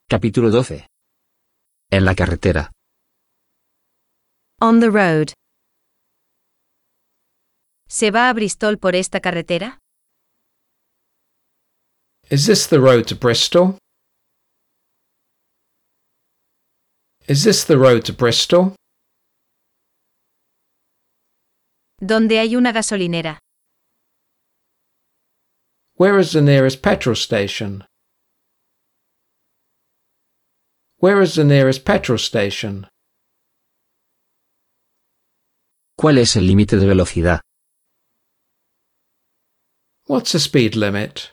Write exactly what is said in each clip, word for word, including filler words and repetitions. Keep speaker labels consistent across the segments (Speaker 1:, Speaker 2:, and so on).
Speaker 1: Capítulo doce. En la carretera.
Speaker 2: On the road. ¿Se va a Bristol por esta carretera?
Speaker 3: Is this the road to Bristol? Is this the road to Bristol?
Speaker 2: ¿Dónde hay una gasolinera?
Speaker 3: Where is the nearest petrol station? Where is the nearest petrol station?
Speaker 1: ¿Cuál es el límite de velocidad?
Speaker 3: What's the speed limit?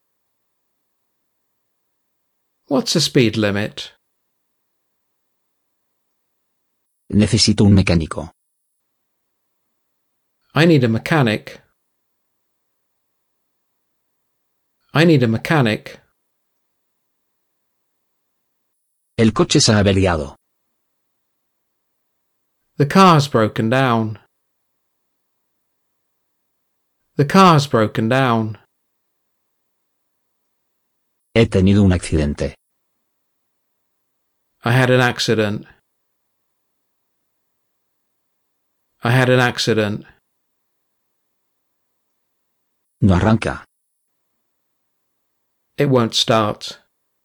Speaker 3: What's the speed limit?
Speaker 1: Necesito un mecánico.
Speaker 3: I need a mechanic. I need a mechanic.
Speaker 1: El coche se ha averiado.
Speaker 3: The car's broken down. The car's broken down.
Speaker 1: He tenido un accidente.
Speaker 3: I had an accident. I had an accident.
Speaker 1: No arranca.
Speaker 3: It won't start.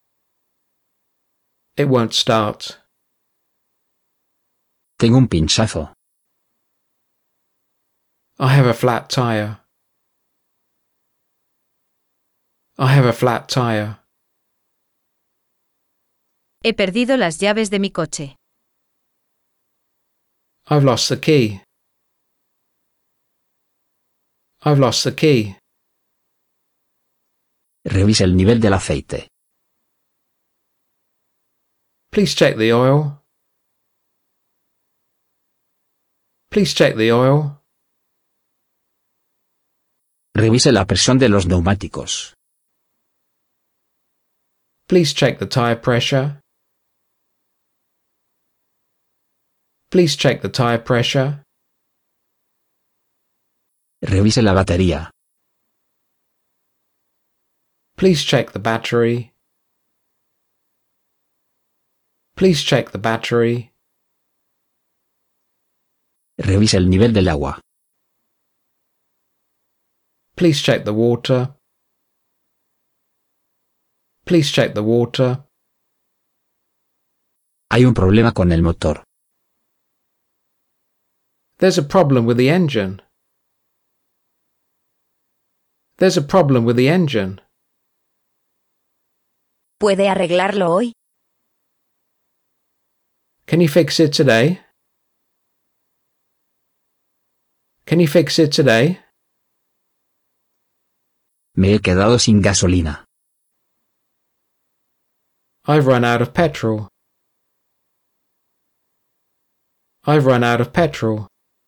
Speaker 3: It won't start.
Speaker 1: Tengo un pinchazo.
Speaker 3: I have a flat tire. I have a flat tire.
Speaker 2: He perdido las llaves de mi coche.
Speaker 3: I've lost the key. I've lost the key.
Speaker 1: Revisa el nivel del aceite.
Speaker 3: Please check the oil. Please check the oil.
Speaker 1: Revise la presión de los neumáticos.
Speaker 3: Please check the tire pressure. Please check the tire pressure.
Speaker 1: Revise la batería.
Speaker 3: Please check the battery. Please check the battery.
Speaker 1: Revise el nivel del agua.
Speaker 3: Please check the water. Please check the water.
Speaker 1: Hay un problema con el motor.
Speaker 3: There's a problem with the engine. There's a problem with the engine.
Speaker 2: ¿Puede arreglarlo hoy?
Speaker 3: Can you fix it today? Can you fix it today?
Speaker 1: Me he quedado sin gasolina.
Speaker 3: I've run out of petrol. I've run out of petrol.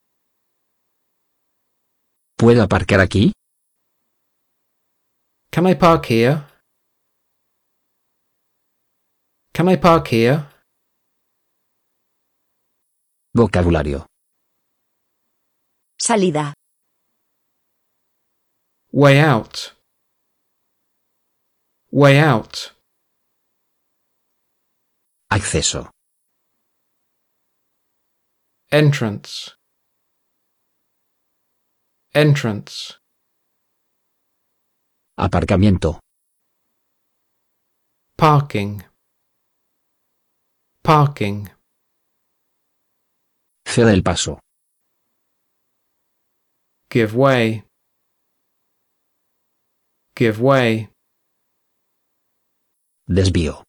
Speaker 1: ¿Puedo aparcar aquí?
Speaker 3: Can I park here? Can I park here?
Speaker 1: Vocabulario.
Speaker 2: Salida.
Speaker 3: Way out. Way out.
Speaker 1: Acceso.
Speaker 3: Entrance. Entrance.
Speaker 1: Aparcamiento.
Speaker 3: Parking. Parking.
Speaker 1: Ceda el paso.
Speaker 3: Give way. Give way.
Speaker 1: Desvío.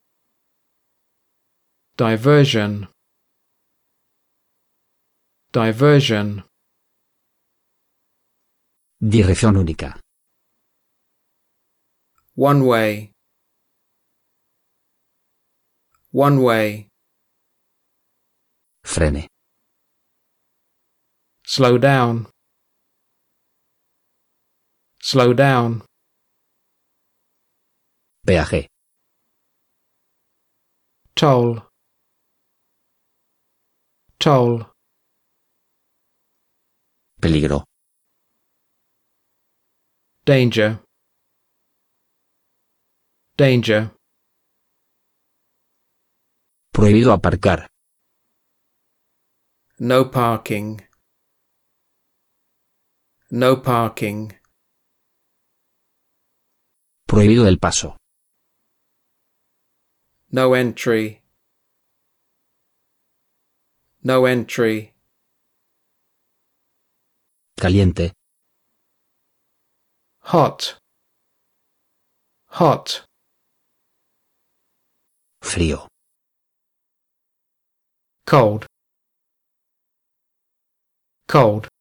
Speaker 3: Diversion. Diversion.
Speaker 1: Dirección única.
Speaker 3: One way. One way.
Speaker 1: Frene.
Speaker 3: Slow down. Slow down.
Speaker 1: Peaje.
Speaker 3: Toll. Toll.
Speaker 1: Peligro.
Speaker 3: Danger. Danger.
Speaker 1: Prohibido aparcar.
Speaker 3: No parking. No parking.
Speaker 1: Prohibido el paso.
Speaker 3: No entry. No entry.
Speaker 1: Caliente.
Speaker 3: Hot. Hot.
Speaker 1: Frío.
Speaker 3: Cold. Cold.